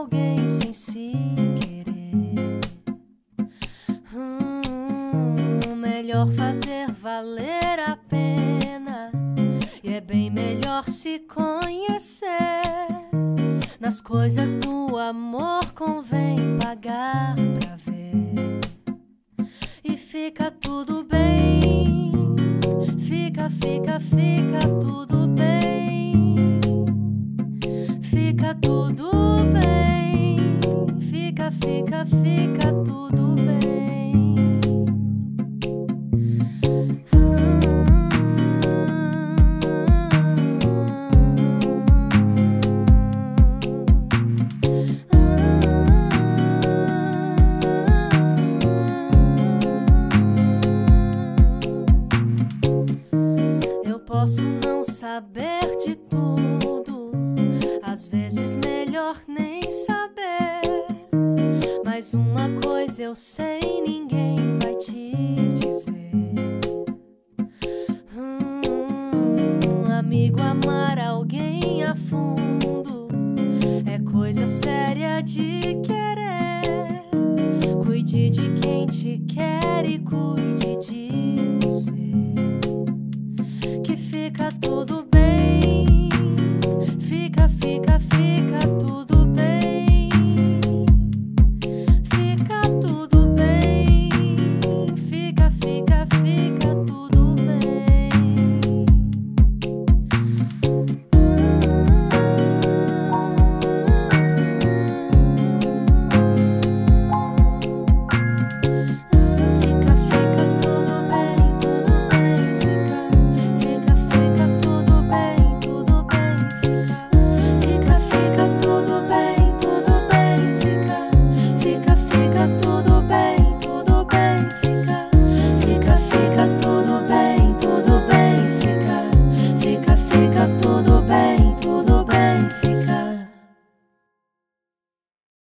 alguém sem se querer. Melhor fazer valer a pena, e é bem melhor se conhecer. Nas coisas do amor convém pagar pra ver. E fica tudo bem, fica tudo bem. Fica tudo bem, fica tudo bem. Eu posso não saber de tudo, às vezes melhor nem saber, mas uma coisa eu sei, ninguém vai te dizer. Amigo, amar alguém a fundo é coisa séria de querer. Cuide de quem te quer e cuide de você, que fica tudo bem.